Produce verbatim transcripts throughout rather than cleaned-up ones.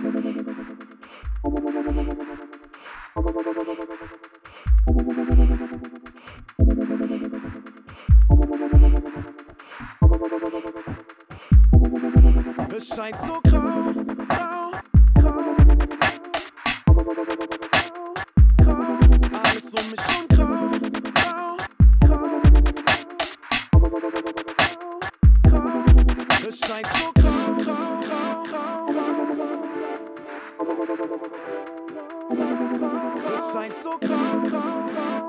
Es scheint so grau, grau, grau, grau, alles um mich schon grau, grau, grau, grau, es scheint so grau, grau, grau, grau, es scheint so grau, grau, grau,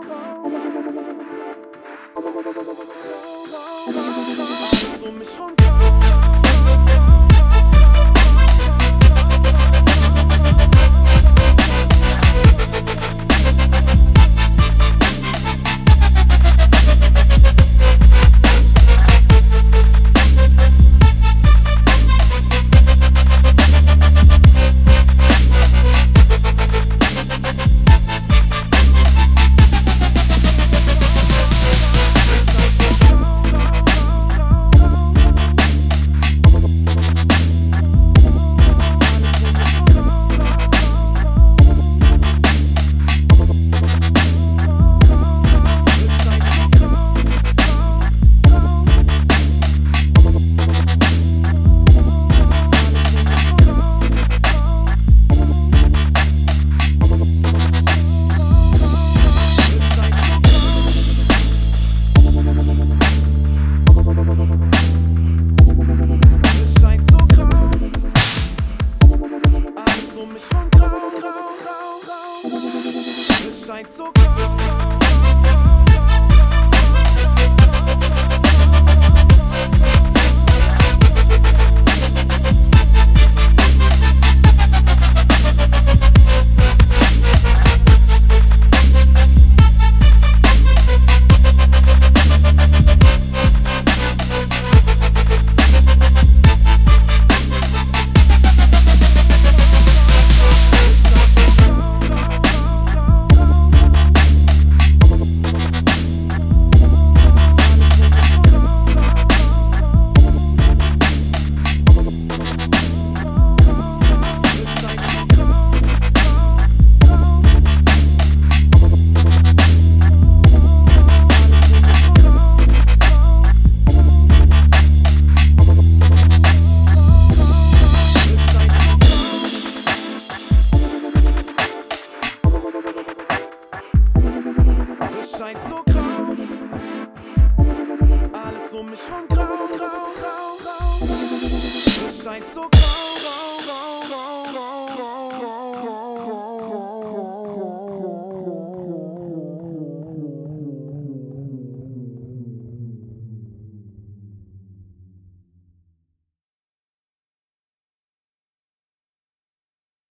alles um mich rum grau. Es scheint so grau.